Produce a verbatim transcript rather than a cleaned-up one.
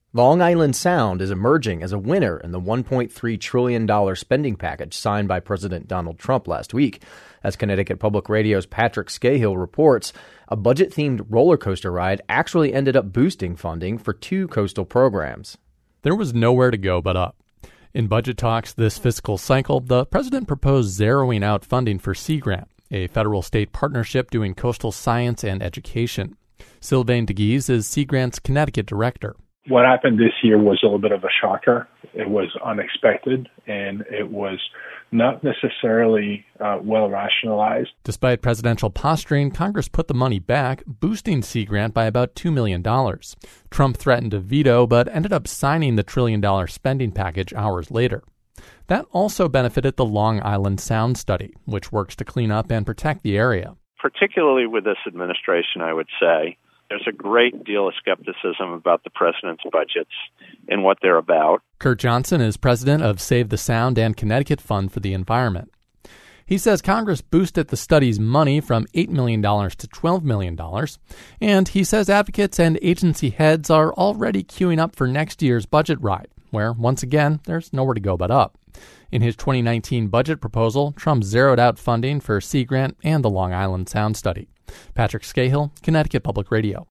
Long Island Sound is emerging as a winner in the one point three trillion dollars spending package signed by President Donald Trump last week. As Connecticut Public Radio's Patrick Scahill reports, a budget-themed roller coaster ride actually ended up boosting funding for two coastal programs. There was nowhere to go but up. In budget talks this fiscal cycle, the president proposed zeroing out funding for Sea Grant, a federal-state partnership doing coastal science and education. Sylvain DeGuise is Sea Grant's Connecticut director. What happened this year was a little bit of a shocker. It was unexpected, and it was not necessarily uh, well rationalized. Despite presidential posturing, Congress put the money back, boosting Sea Grant by about two million dollars. Trump threatened to veto, but ended up signing the trillion-dollar spending package hours later. That also benefited the Long Island Sound study, which works to clean up and protect the area. Particularly with this administration, I would say, there's a great deal of skepticism about the president's budgets and what they're about. Kurt Johnson is president of Save the Sound and Connecticut Fund for the Environment. He says Congress boosted the study's money from eight million dollars to twelve million dollars, and he says advocates and agency heads are already queuing up for next year's budget ride, where, once again, there's nowhere to go but up. In his twenty nineteen budget proposal, Trump zeroed out funding for Sea Grant and the Long Island Sound study. Patrick Scahill, Connecticut Public Radio.